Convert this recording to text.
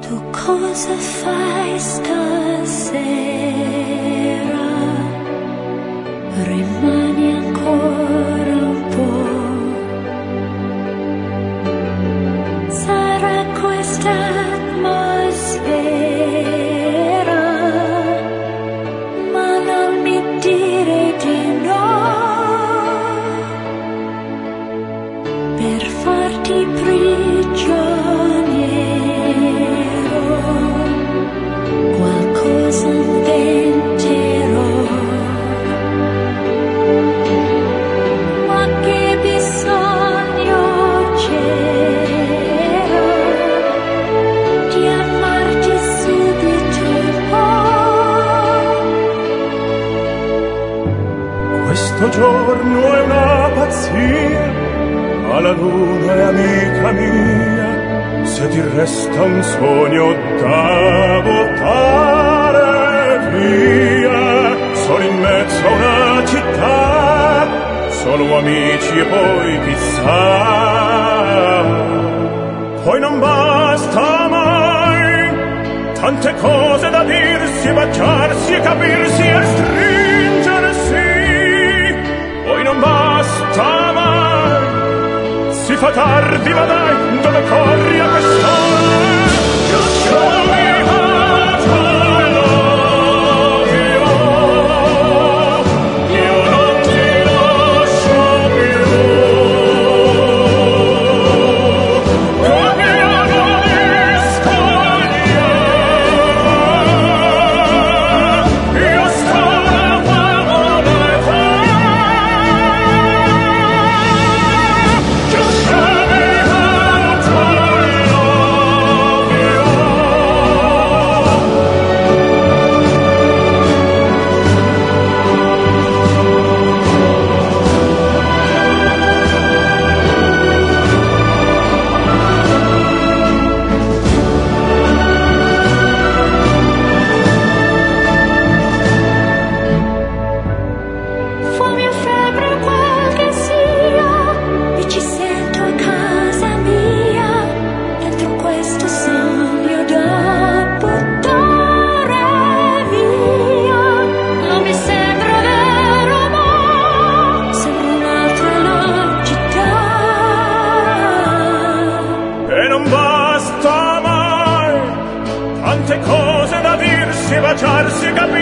Tu cosa fai stasera? Rimani ancora un po'. Sarà questa atmosfera, ma non mi dire di no, per farti prigioniero. Qualcosa inventerò, ma che bisogno c'era di amarti subito un po'. Questo giorno è una pazzia, ma la luna è amica mia. Se ti resta un sogno da buttare via, sono in mezzo a una città, solo amici e poi chissà. Poi non basta mai, tante cose da dirsi, baciarsi e capirsi e stringersi. Poi non basta mai, si fa tardi, ma dai, dove corri a quest'ora? Just show me how to love you. Io non ti lascio più. Cambiano di scoglia. Io sto da quella età. Just show me how to love you. Fame o febbre quel che sia, e ci sento a casa mia, dentro questo sogno da buttare via. Non mi sembra vero, ma sembra un'altra la città. E non basta mai, tante cose da dirsi, baciarsi, capirsi